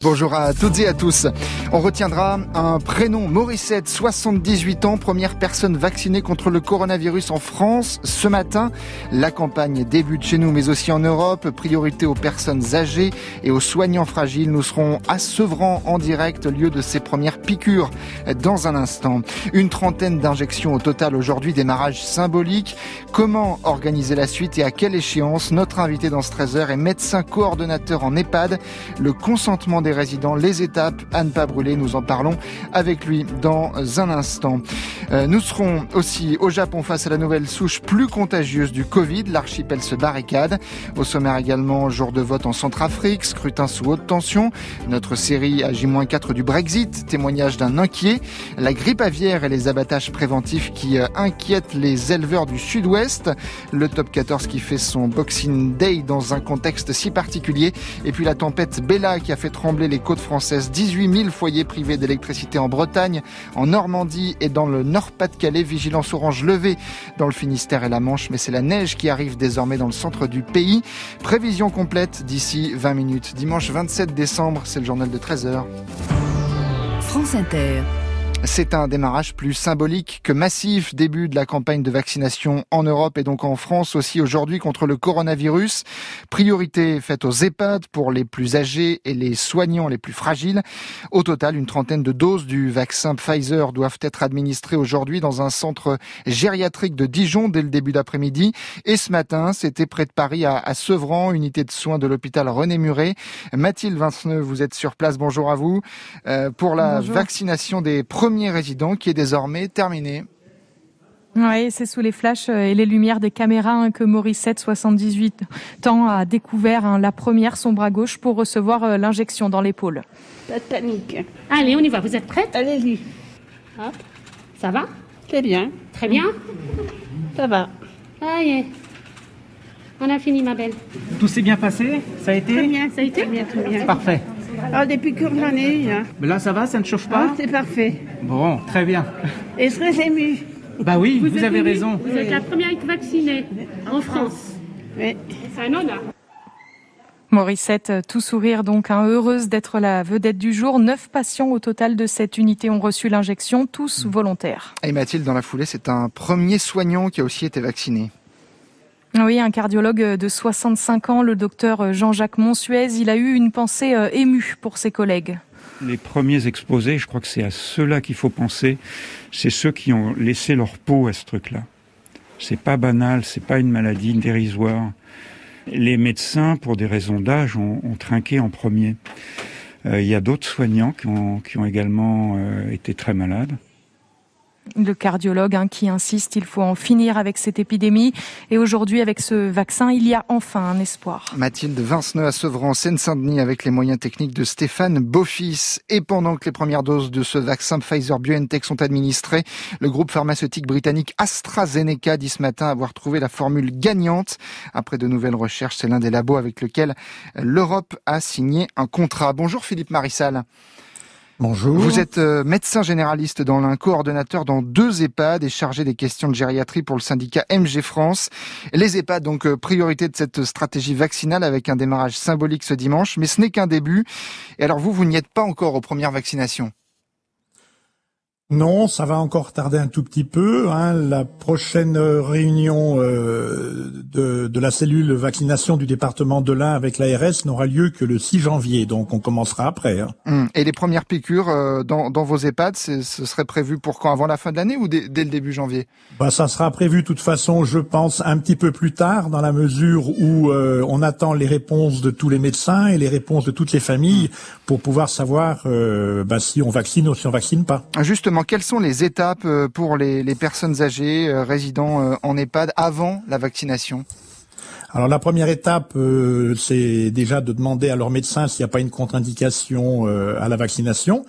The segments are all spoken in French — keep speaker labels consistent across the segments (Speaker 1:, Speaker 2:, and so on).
Speaker 1: Bonjour à toutes et à tous. On retiendra un prénom, Morissette, 78 ans, première personne vaccinée contre le coronavirus en France. Ce matin, la campagne débute chez nous, mais aussi en Europe. Priorité aux personnes âgées et aux soignants fragiles. Nous serons à Sevran en direct, lieu de ces premières piqûres, dans un instant. Une trentaine d'injections au total aujourd'hui, démarrage symbolique. Comment organiser la suite et à quelle échéance? Notre invité dans ce 13h est médecin coordonnateur en EHPAD. Le consentement des résidents, les étapes à ne pas brûler, nous en parlons avec lui dans un instant. Nous serons aussi au Japon face à la nouvelle souche plus contagieuse du Covid. L'archipel se barricade. Au sommaire également, jour de vote en Centrafrique, scrutin sous haute tension. Notre série à J-4 du Brexit, témoignage d'un inquiet. La grippe aviaire et les abattages préventifs qui inquiètent les éleveurs du Sud-Ouest. Le top 14 qui fait son Boxing Day dans un contexte si particulier. Et puis la tempête Bella qui a fait trembler les côtes françaises. 18 000 foyers privés d'électricité en Bretagne, en Normandie et dans le Nord-Pas-de-Calais. Vigilance orange levée dans le Finistère et la Manche, mais c'est la neige qui arrive désormais dans le centre du pays. Prévision complète d'ici 20 minutes. Dimanche 27 décembre, c'est le journal de 13h.
Speaker 2: France Inter.
Speaker 1: C'est un démarrage plus symbolique que massif. Début de la campagne de vaccination en Europe et donc en France aussi aujourd'hui contre le coronavirus. Priorité faite aux EHPAD pour les plus âgés et les soignants les plus fragiles. Au total, une trentaine de doses du vaccin Pfizer doivent être administrées aujourd'hui dans un centre gériatrique de Dijon dès le début d'après-midi. Et ce matin, c'était près de Paris à Sevran, unité de soins de l'hôpital René Muret. Mathilde Vinceneux, vous êtes sur place. Bonjour à vous. Pour la vaccination des premiers résident qui est désormais terminé.
Speaker 3: Oui, c'est sous les flashs et les lumières des caméras que Morissette, 78 ans, a découvert la première, son bras gauche, pour recevoir l'injection dans l'épaule.
Speaker 4: Pas de panique.
Speaker 5: Allez, on y va. Vous êtes prête?
Speaker 4: Allez-y.
Speaker 5: Hop. Ça va?
Speaker 4: C'est bien.
Speaker 5: Très bien.
Speaker 4: Ça va.
Speaker 5: Ça y est. On a fini, ma belle.
Speaker 6: Tout s'est bien passé? Ça a été?
Speaker 4: Très bien, ça a été bien, très bien.
Speaker 6: Parfait.
Speaker 4: Alors, des piqûres, j'en ai eu. Hein.
Speaker 6: Mais là, ça va? Ça ne chauffe pas?
Speaker 4: Ah, c'est parfait.
Speaker 6: Bon, très bien.
Speaker 4: Et je serais émue.
Speaker 6: Bah oui, vous avez
Speaker 5: émue.
Speaker 6: raison.
Speaker 5: Vous êtes la première à être vaccinée en France.
Speaker 4: Oui.
Speaker 5: C'est un honneur.
Speaker 3: Morissette, tout sourire donc, heureuse d'être la vedette du jour. 9 patients au total de cette unité ont reçu l'injection, tous volontaires.
Speaker 1: Et Mathilde, dans la foulée, c'est un premier soignant qui a aussi été vacciné.
Speaker 3: Oui, un cardiologue de 65 ans, le docteur Jean-Jacques Monsuez. Il a eu une pensée émue pour ses collègues.
Speaker 7: Les premiers exposés, je crois que c'est à ceux-là qu'il faut penser. C'est ceux qui ont laissé leur peau à ce truc-là. C'est pas banal, c'est pas une maladie dérisoire. Les médecins, pour des raisons d'âge, ont trinqué en premier. Il y a d'autres soignants qui ont également été très malades.
Speaker 3: Le cardiologue qui insiste, il faut en finir avec cette épidémie. Et aujourd'hui, avec ce vaccin, il y a enfin un espoir.
Speaker 1: Mathilde Vinceneux à Sevran, Seine-Saint-Denis, avec les moyens techniques de Stéphane Beaufils. Et pendant que les premières doses de ce vaccin Pfizer-BioNTech sont administrées, le groupe pharmaceutique britannique AstraZeneca dit ce matin avoir trouvé la formule gagnante. Après de nouvelles recherches, c'est l'un des labos avec lequel l'Europe a signé un contrat. Bonjour Philippe Marissal.
Speaker 8: Bonjour.
Speaker 1: Vous êtes médecin généraliste dans l'Ain, coordonnateur dans 2 EHPAD et chargé des questions de gériatrie pour le syndicat MG France. Les EHPAD, donc priorité de cette stratégie vaccinale avec un démarrage symbolique ce dimanche, mais ce n'est qu'un début. Et alors vous n'y êtes pas encore aux premières vaccinations?
Speaker 8: Non, ça va encore tarder un tout petit peu. La prochaine réunion de la cellule vaccination du département de l'Ain avec l'ARS n'aura lieu que le 6 janvier, donc on commencera après.
Speaker 1: Et les premières piqûres dans vos EHPAD, ce serait prévu pour quand? Avant la fin de l'année ou dès le début janvier?
Speaker 8: Ça sera prévu de toute façon, je pense, un petit peu plus tard, dans la mesure où on attend les réponses de tous les médecins et les réponses de toutes les familles pour pouvoir savoir si on vaccine ou si on vaccine pas.
Speaker 1: Justement, quelles sont les étapes pour les personnes âgées résidant en EHPAD avant la vaccination?
Speaker 8: Alors la première étape, c'est déjà de demander à leur médecin s'il n'y a pas une contre-indication à la vaccination.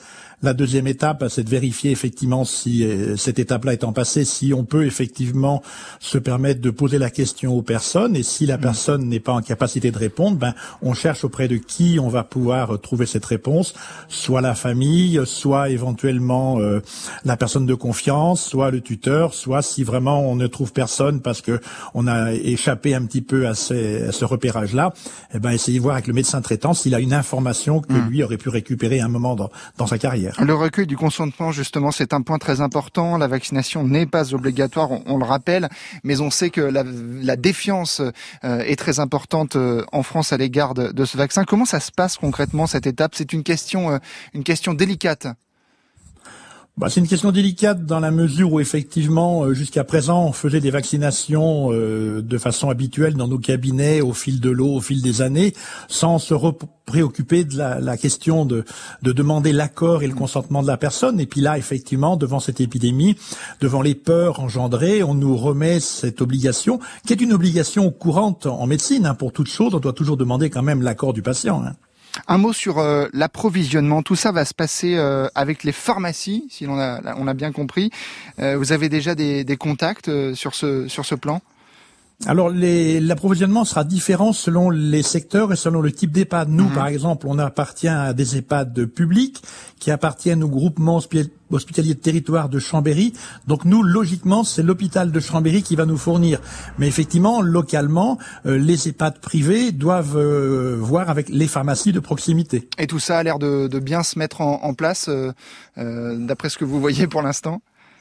Speaker 8: La deuxième étape, c'est de vérifier effectivement si cette étape-là étant passée, si on peut effectivement se permettre de poser la question aux personnes, et si la personne n'est pas en capacité de répondre, on cherche auprès de qui on va pouvoir trouver cette réponse, soit la famille, soit éventuellement la personne de confiance, soit le tuteur, soit si vraiment on ne trouve personne parce que on a échappé un petit peu à ce repérage-là, essayer de voir avec le médecin traitant s'il a une information que lui aurait pu récupérer à un moment dans sa carrière.
Speaker 1: Le recueil du consentement, justement, c'est un point très important. La vaccination n'est pas obligatoire, on le rappelle, mais on sait que la défiance est très importante en France à l'égard de ce vaccin. Comment ça se passe concrètement, cette étape? C'est une question délicate.
Speaker 8: C'est une question délicate dans la mesure où effectivement, jusqu'à présent, on faisait des vaccinations de façon habituelle dans nos cabinets au fil de l'eau, au fil des années, sans se préoccuper de la question de demander l'accord et le consentement de la personne. Et puis là, effectivement, devant cette épidémie, devant les peurs engendrées, on nous remet cette obligation, qui est une obligation courante en médecine. Pour toute chose, on doit toujours demander quand même l'accord du patient.
Speaker 1: Un mot sur l'approvisionnement. Tout ça va se passer avec les pharmacies, si on a bien compris. Vous avez déjà des contacts sur ce plan?
Speaker 8: Alors l'approvisionnement sera différent selon les secteurs et selon le type d'EHPAD. Nous, par exemple, on appartient à des EHPAD publics qui appartiennent au groupement hospitalier de territoire de Chambéry. Donc nous, logiquement, c'est l'hôpital de Chambéry qui va nous fournir. Mais effectivement, localement, les EHPAD privés doivent voir avec les pharmacies de proximité.
Speaker 1: Et tout ça a l'air de bien se mettre en place, d'après ce que vous voyez pour l'instant?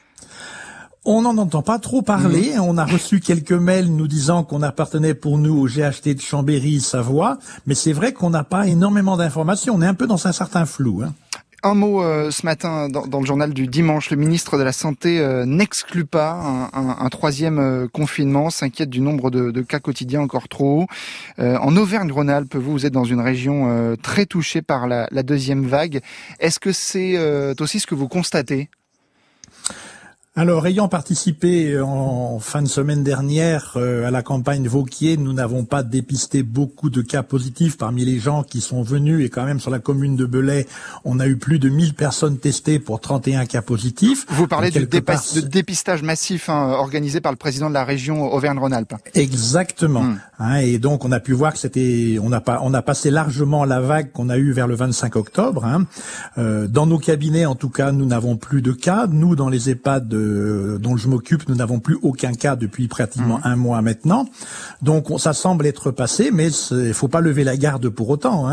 Speaker 8: On n'en entend pas trop parler. On a reçu quelques mails nous disant qu'on appartenait pour nous au GHT de Chambéry-Savoie, mais c'est vrai qu'on n'a pas énormément d'informations. On est un peu dans un certain flou.
Speaker 1: Un mot ce matin dans le journal du dimanche. Le ministre de la Santé n'exclut pas un troisième confinement, s'inquiète du nombre de cas quotidiens encore trop haut. En Auvergne-Rhône-Alpes, vous êtes dans une région très touchée par la deuxième vague. Est-ce que c'est aussi ce que vous constatez ?
Speaker 8: Alors, ayant participé en fin de semaine dernière à la campagne Vauquier, nous n'avons pas dépisté beaucoup de cas positifs parmi les gens qui sont venus, et quand même sur la commune de Belay, on a eu plus de 1000 personnes testées pour 31 cas positifs.
Speaker 1: Vous parlez de dépistage massif organisé par le président de la région Auvergne-Rhône-Alpes.
Speaker 8: Exactement. Et donc on a pu voir que on a passé largement la vague qu'on a eue vers le 25 octobre. Dans nos cabinets, en tout cas, nous n'avons plus de cas. Nous, dans les EHPAD dont je m'occupe, nous n'avons plus aucun cas depuis pratiquement un mois maintenant. Donc ça semble être passé, mais il faut pas lever la garde pour autant.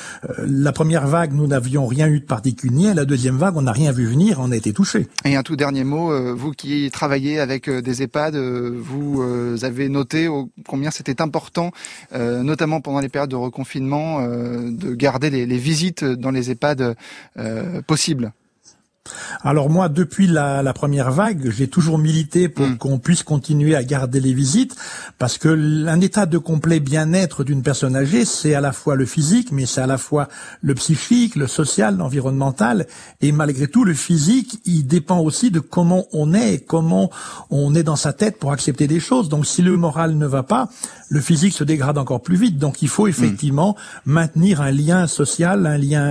Speaker 8: La première vague, nous n'avions rien eu de particulier. La deuxième vague, on n'a rien vu venir, on a été touché.
Speaker 1: Et un tout dernier mot, vous qui travaillez avec des EHPAD, vous avez noté combien c'était important, notamment pendant les périodes de reconfinement, de garder les visites dans les EHPAD possibles.
Speaker 8: Alors moi, depuis la première vague, j'ai toujours milité pour qu'on puisse continuer à garder les visites, parce que un état de complet bien-être d'une personne âgée, c'est à la fois le physique, mais c'est à la fois le psychique, le social, l'environnemental, et malgré tout, le physique, il dépend aussi de comment on est et comment on est dans sa tête pour accepter des choses. Donc si le moral ne va pas, le physique se dégrade encore plus vite. Donc il faut effectivement maintenir un lien social, un lien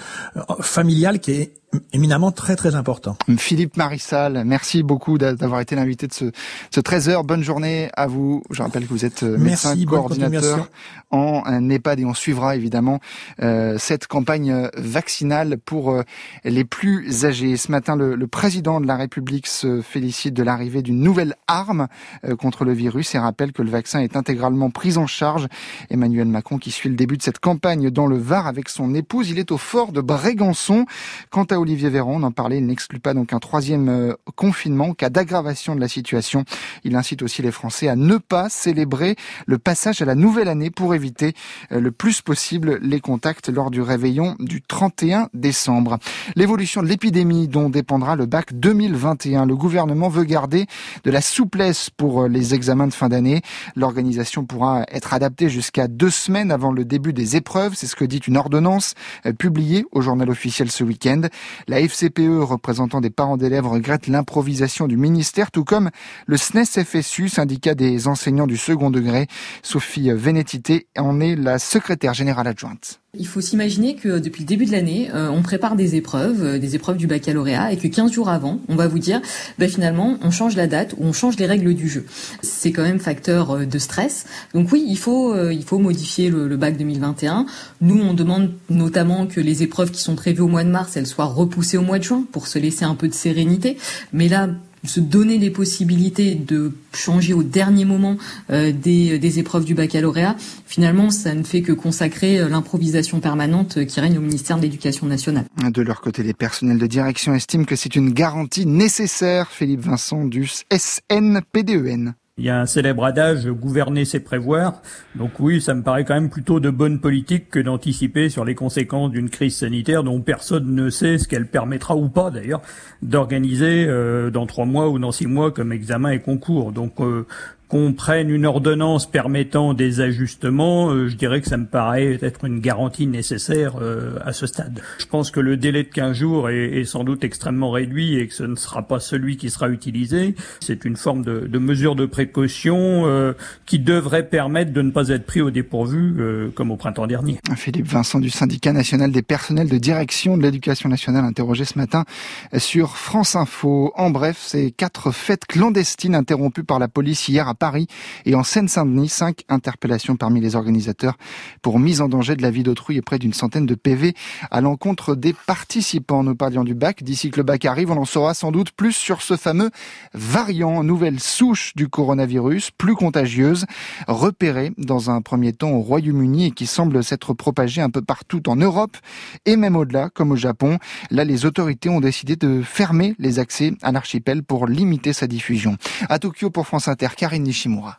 Speaker 8: familial qui est éminemment très très important.
Speaker 1: Philippe Marissal, merci beaucoup d'avoir été l'invité de ce 13h. Bonne journée à vous. Je rappelle que vous êtes médecin coordinateur en EHPAD et on suivra évidemment cette campagne vaccinale pour les plus âgés. Ce matin, le président de la République se félicite de l'arrivée d'une nouvelle arme contre le virus et rappelle que le vaccin est intégralement pris en charge. Emmanuel Macron qui suit le début de cette campagne dans le Var avec son épouse. Il est au fort de Brégançon. Quant à Olivier Véran, on en parlait, il n'exclut pas donc un troisième confinement en cas d'aggravation de la situation. Il incite aussi les Français à ne pas célébrer le passage à la nouvelle année pour éviter le plus possible les contacts lors du réveillon du 31 décembre. L'évolution de l'épidémie dont dépendra le bac 2021. Le gouvernement veut garder de la souplesse pour les examens de fin d'année. L'organisation pourra être adaptée jusqu'à 2 semaines avant le début des épreuves. C'est ce que dit une ordonnance publiée au journal officiel ce week-end. La FCPE, représentant des parents d'élèves, regrette l'improvisation du ministère, tout comme le SNES-FSU, syndicat des enseignants du second degré. Sophie Vénétité en est la secrétaire générale adjointe.
Speaker 9: Il faut s'imaginer que depuis le début de l'année, on prépare des épreuves du baccalauréat, et que 15 jours avant, on va vous dire, finalement, on change la date ou on change les règles du jeu. C'est quand même facteur de stress. Donc oui, il faut modifier le bac 2021. Nous, on demande notamment que les épreuves qui sont prévues au mois de mars, elles soient repoussées au mois de juin pour se laisser un peu de sérénité. Mais là, se donner les possibilités de changer au dernier moment des épreuves du baccalauréat, finalement, ça ne fait que consacrer l'improvisation permanente qui règne au ministère de l'Éducation nationale.
Speaker 1: De leur côté, les personnels de direction estiment que c'est une garantie nécessaire. Philippe Vincent du SNPDEN.
Speaker 10: Il y a un célèbre adage, gouverner c'est prévoir. Donc oui, ça me paraît quand même plutôt de bonne politique que d'anticiper sur les conséquences d'une crise sanitaire dont personne ne sait ce qu'elle permettra ou pas d'ailleurs d'organiser dans 3 mois ou dans 6 mois comme examen et concours. Donc qu'on prenne une ordonnance permettant des ajustements, je dirais que ça me paraît être une garantie nécessaire à ce stade. Je pense que le délai de 15 jours est sans doute extrêmement réduit et que ce ne sera pas celui qui sera utilisé. C'est une forme de mesure de précaution qui devrait permettre de ne pas être pris au dépourvu comme au printemps dernier.
Speaker 1: Philippe Vincent du syndicat national des personnels de direction de l'éducation nationale interrogé ce matin sur France Info. En bref, ces 4 fêtes clandestines interrompues par la police hier à Paris et en Seine-Saint-Denis, 5 interpellations parmi les organisateurs pour mise en danger de la vie d'autrui et près d'une centaine de PV à l'encontre des participants. Nous parlions du bac. D'ici que le bac arrive, on en saura sans doute plus sur ce fameux variant, nouvelle souche du coronavirus, plus contagieuse, repérée dans un premier temps au Royaume-Uni et qui semble s'être propagée un peu partout en Europe et même au-delà, comme au Japon. Là, les autorités ont décidé de fermer les accès à l'archipel pour limiter sa diffusion. À Tokyo, pour France Inter, Karine Nishimura.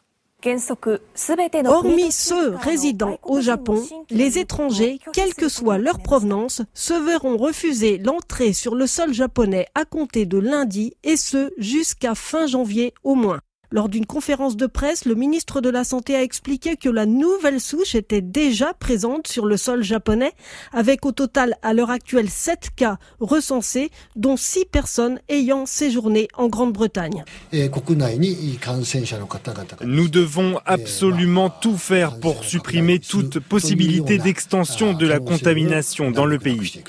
Speaker 11: Hormis ceux résidant au Japon, les étrangers, quelle que soit leur provenance, se verront refuser l'entrée sur le sol japonais à compter de lundi, et ce jusqu'à fin janvier au moins. Lors d'une conférence de presse, le ministre de la Santé a expliqué que la nouvelle souche était déjà présente sur le sol japonais, avec au total à l'heure actuelle 7 cas recensés, dont 6 personnes ayant séjourné en Grande-Bretagne.
Speaker 12: Nous devons absolument tout faire pour supprimer toute possibilité d'extension de la contamination dans le pays.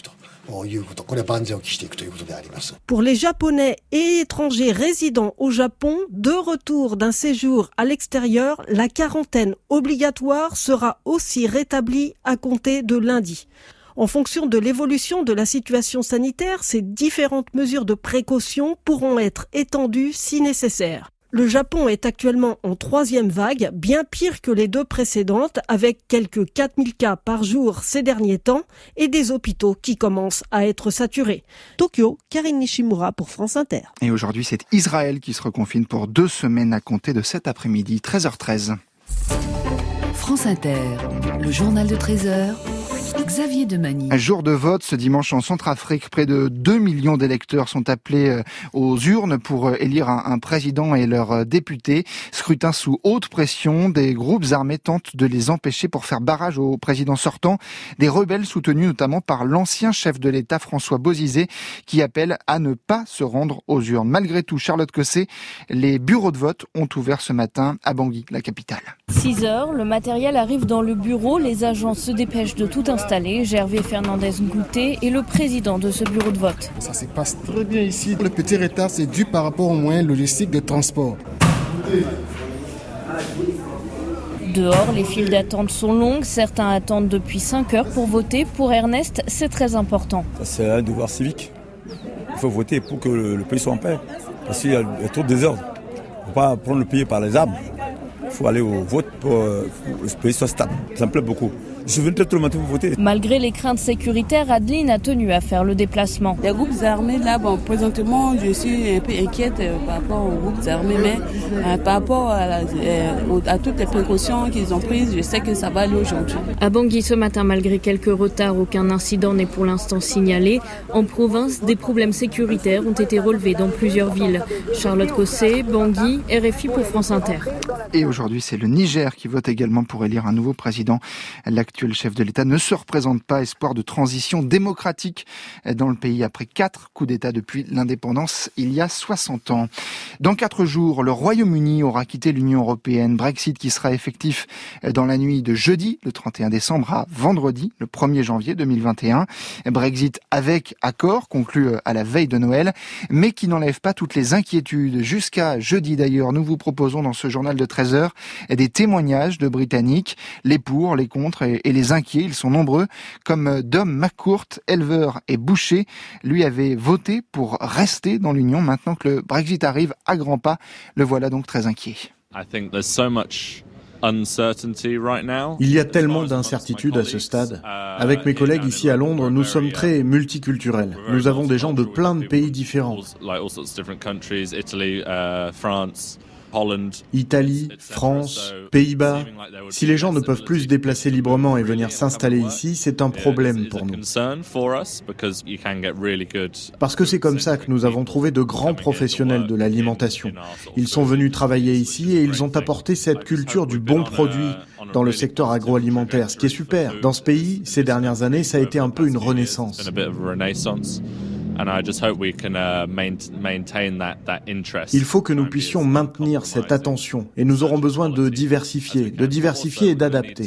Speaker 11: Pour les Japonais et étrangers résidant au Japon, de retour d'un séjour à l'extérieur, la quarantaine obligatoire sera aussi rétablie à compter de lundi. En fonction de l'évolution de la situation sanitaire, ces différentes mesures de précaution pourront être étendues si nécessaire. Le Japon est actuellement en 3e vague, bien pire que les 2 précédentes, avec quelques 4000 cas par jour ces derniers temps et des hôpitaux qui commencent à être saturés. Tokyo, Karine Nishimura pour France Inter.
Speaker 1: Et aujourd'hui, c'est Israël qui se reconfine pour 2 semaines à compter de cet après-midi, 13h13.
Speaker 2: France Inter, le journal de 13h. Xavier Demagny.
Speaker 1: Jour de vote ce dimanche en Centrafrique. Près de 2 millions d'électeurs sont appelés aux urnes pour élire un président et leurs députés. Scrutin sous haute pression. Des groupes armés tentent de les empêcher pour faire barrage au président sortant. Des rebelles soutenus notamment par l'ancien chef de l'État François Bozizé qui appelle à ne pas se rendre aux urnes. Malgré tout, Charlotte Cosset, les bureaux de vote ont ouvert ce matin à Bangui, la capitale.
Speaker 13: 6h, le matériel arrive dans le bureau. Les agents se dépêchent de tout installer. Gervais Fernandez-Goutet est le président de ce bureau de vote.
Speaker 14: Ça se passe très bien ici. Le petit retard, c'est dû par rapport aux moyens logistiques de transport.
Speaker 13: Dehors, les files d'attente sont longues. Certains attendent depuis 5 heures pour voter. Pour Ernest, c'est très important.
Speaker 15: C'est un devoir civique. Il faut voter pour que le pays soit en paix. Parce qu'il y a trop de désordre. Il ne faut pas prendre le pays par les armes. Il faut aller au vote pour que le pays soit stable. Ça me plaît beaucoup. Je viens peut-être le matin pour voter.
Speaker 13: Malgré les craintes sécuritaires, Adeline a tenu à faire le déplacement.
Speaker 16: Les groupes armés, là, présentement, je suis un peu inquiète par rapport aux groupes armés, mais par rapport à toutes les précautions qu'ils ont prises, je sais que ça va aller aujourd'hui.
Speaker 13: À Bangui ce matin, malgré quelques retards, aucun incident n'est pour l'instant signalé. En province, des problèmes sécuritaires ont été relevés dans plusieurs villes. Charlotte Cosset, Bangui, RFI pour France Inter.
Speaker 1: Et aujourd'hui, c'est le Niger qui vote également pour élire un nouveau président. L'actuel l'actuel chef de l'État ne se représente pas, espoir de transition démocratique dans le pays après 4 coups d'État depuis l'indépendance il y a 60 ans. Dans 4 jours, le Royaume-Uni aura quitté l'Union européenne. Brexit qui sera effectif dans la nuit de jeudi, le 31 décembre, à vendredi, le 1er janvier 2021. Brexit avec accord, conclu à la veille de Noël, mais qui n'enlève pas toutes les inquiétudes. Jusqu'à jeudi d'ailleurs, nous vous proposons dans ce journal de 13h des témoignages de Britanniques, les pour, les contre et les inquiets. Ils sont nombreux, comme Dom McCourt, éleveur et boucher. Lui avait voté pour rester dans l'Union. Maintenant que le Brexit arrive à grands pas, le voilà donc très inquiet.
Speaker 17: Il y a tellement d'incertitudes à ce stade. Avec mes collègues ici à Londres, nous sommes très multiculturels. Nous avons des gens de plein de pays différents. Italie, France, Pays-Bas. Si les gens ne peuvent plus se déplacer librement et venir s'installer ici, c'est un problème pour nous. Parce que c'est comme ça que nous avons trouvé de grands professionnels de l'alimentation. Ils sont venus travailler ici et ils ont apporté cette culture du bon produit dans le secteur agroalimentaire, ce qui est super. Dans ce pays, ces dernières années, ça a été un peu une renaissance. Il faut que nous puissions maintenir cette attention et nous aurons besoin de diversifier et d'adapter.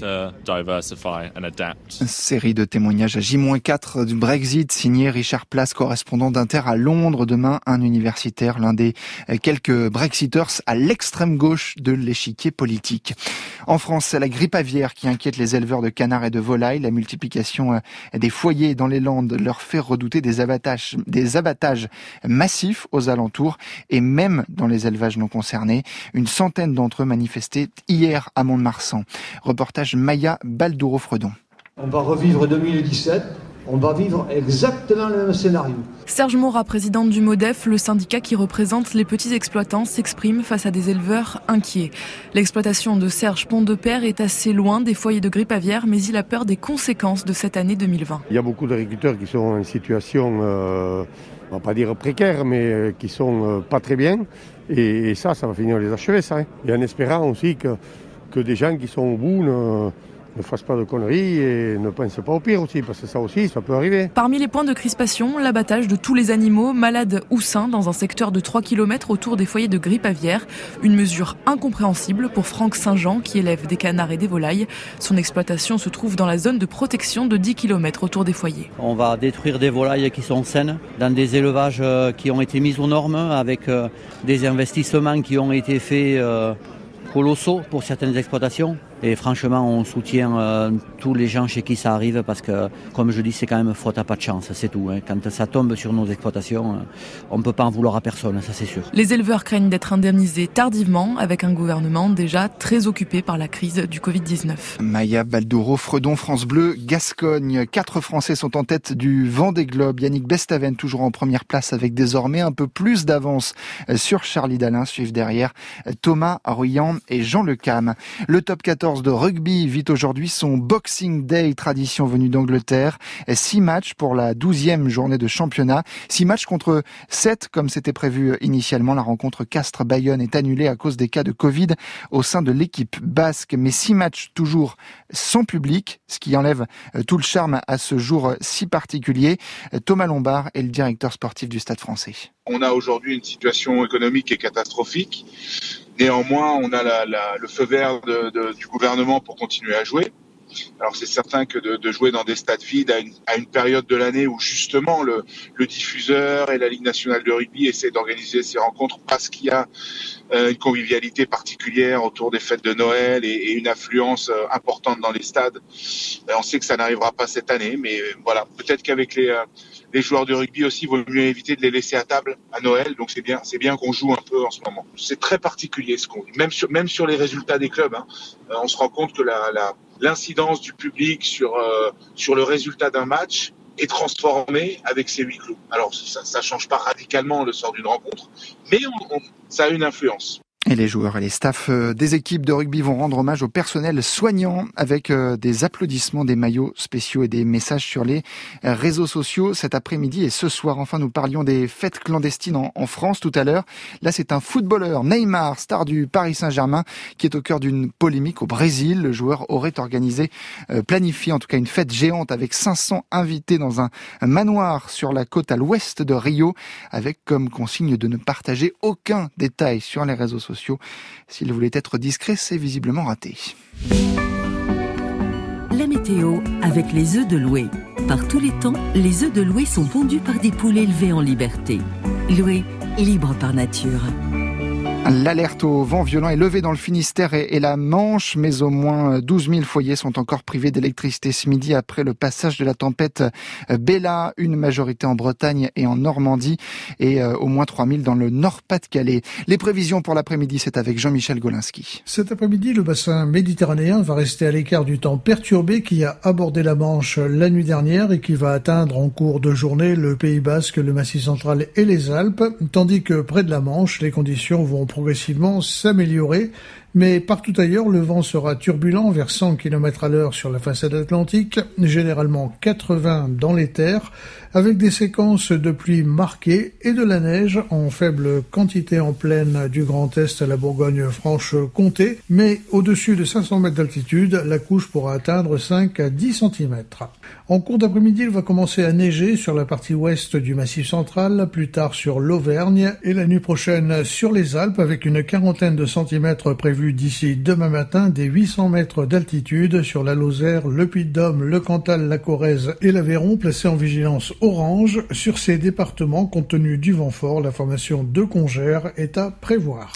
Speaker 1: Série de témoignages à J-4 du Brexit, signé Richard Place, correspondant d'Inter à Londres. Demain, un universitaire, l'un des quelques Brexiters à l'extrême gauche de l'échiquier politique. En France, c'est la grippe aviaire qui inquiète les éleveurs de canards et de volailles. La multiplication des foyers dans les Landes leur fait redouter des abattages massifs aux alentours et même dans les élevages non concernés. Une centaine d'entre eux manifestaient hier à Mont-de-Marsan. Reportage Maya Baldouro-Fredon.
Speaker 18: On va revivre 2017. On va vivre exactement le même scénario.
Speaker 19: Serge Maurat, président du MODEF, le syndicat qui représente les petits exploitants, s'exprime face à des éleveurs inquiets. L'exploitation de Serge Pont-de-Père est assez loin des foyers de grippe aviaire, mais il a peur des conséquences de cette année 2020.
Speaker 20: Il y a beaucoup d'agriculteurs qui sont en situation, on va pas dire précaire, mais qui sont pas très bien. Et ça va finir les achever, ça. Et en espérant aussi que des gens qui sont au bout ne fassent pas de conneries et ne pensent pas au pire aussi, parce que ça aussi, ça peut arriver.
Speaker 19: Parmi les points de crispation, l'abattage de tous les animaux, malades ou sains, dans un secteur de 3 km autour des foyers de grippe aviaire. Une mesure incompréhensible pour Franck Saint-Jean, qui élève des canards et des volailles. Son exploitation se trouve dans la zone de protection de 10 km autour des foyers.
Speaker 21: On va détruire des volailles qui sont saines, dans des élevages qui ont été mis aux normes, avec des investissements qui ont été faits colossaux pour certaines exploitations. Et franchement, on soutient tous les gens chez qui ça arrive parce que, comme je dis, c'est quand même faute à pas de chance, c'est tout. Quand ça tombe sur nos exploitations, on ne peut pas en vouloir à personne, ça c'est sûr.
Speaker 19: Les éleveurs craignent d'être indemnisés tardivement avec un gouvernement déjà très occupé par la crise du Covid-19.
Speaker 1: Maya Baldouro-Fredon, France Bleu, Gascogne. 4 Français sont en tête du Vendée Globe. Yannick Bestaven toujours en première place avec désormais un peu plus d'avance sur Charlie Dalin. Suivent derrière Thomas Ruyant et Jean Le Cam. Le top 14 de rugby vit aujourd'hui son Boxing Day, tradition venue d'Angleterre. 6 matchs pour la 12e journée de championnat. 6 matchs contre 7 comme c'était prévu initialement. La rencontre Castres-Bayonne est annulée à cause des cas de Covid au sein de l'équipe basque. Mais 6 matchs toujours sans public, ce qui enlève tout le charme à ce jour si particulier. Thomas Lombard est le directeur sportif du Stade français.
Speaker 22: On a aujourd'hui une situation économique qui est catastrophique. Néanmoins, on a le feu vert du gouvernement pour continuer à jouer. Alors c'est certain que de jouer dans des stades vides à une période de l'année où justement le diffuseur et la Ligue nationale de rugby essaient d'organiser ces rencontres parce qu'il y a une convivialité particulière autour des fêtes de Noël et une affluence importante dans les stades. On sait que ça n'arrivera pas cette année, mais voilà, peut-être qu'avec les joueurs de rugby aussi, il vaut mieux éviter de les laisser à table à Noël. Donc c'est bien qu'on joue un peu en ce moment. C'est très particulier ce qu'on vit, même sur les résultats des clubs. On se rend compte que l'incidence du public sur le résultat d'un match est transformée avec ces huis clos. Alors ça change pas radicalement le sort d'une rencontre, mais ça a une influence.
Speaker 1: Et les joueurs et les staffs des équipes de rugby vont rendre hommage au personnel soignant avec des applaudissements, des maillots spéciaux et des messages sur les réseaux sociaux cet après-midi et ce soir. Enfin, nous parlions des fêtes clandestines en France tout à l'heure. Là, c'est un footballeur, Neymar, star du Paris Saint-Germain, qui est au cœur d'une polémique au Brésil. Le joueur aurait planifié en tout cas une fête géante avec 500 invités dans un manoir sur la côte à l'ouest de Rio, avec comme consigne de ne partager aucun détail sur les réseaux sociaux. S'il voulait être discret, c'est visiblement raté.
Speaker 4: La météo avec les œufs de Loué. Par tous les temps, les œufs de Loué sont pondus par des poules élevées en liberté. Loué, libre par nature.
Speaker 1: L'alerte au vent violent est levée dans le Finistère et la Manche, mais au moins 12 000 foyers sont encore privés d'électricité ce midi après le passage de la tempête Bella, une majorité en Bretagne et en Normandie et au moins 3 000 dans le Nord-Pas-de-Calais. Les prévisions pour l'après-midi, c'est avec Jean-Michel Golinski.
Speaker 6: Cet après-midi, le bassin méditerranéen va rester à l'écart du temps perturbé qui a abordé la Manche la nuit dernière et qui va atteindre en cours de journée le Pays Basque, le Massif central et les Alpes, tandis que près de la Manche, les conditions vont progressivement s'améliorer, mais partout ailleurs, le vent sera turbulent vers 100 km à l'heure sur la façade atlantique, généralement 80 dans les terres, avec des séquences de pluie marquées et de la neige en faible quantité en plaine du Grand Est à la Bourgogne-Franche-Comté, mais au-dessus de 500 mètres d'altitude, la couche pourra atteindre 5 à 10 cm. En cours d'après-midi, il va commencer à neiger sur la partie ouest du Massif central, plus tard sur l'Auvergne, et la nuit prochaine sur les Alpes, avec une quarantaine de centimètres prévus d'ici demain matin, des 800 mètres d'altitude sur la Lozère, le Puy-de-Dôme, le Cantal, la Corrèze et l'Aveyron, placés en vigilance orange. Sur ces départements, compte tenu du vent fort, la formation de congères est à prévoir.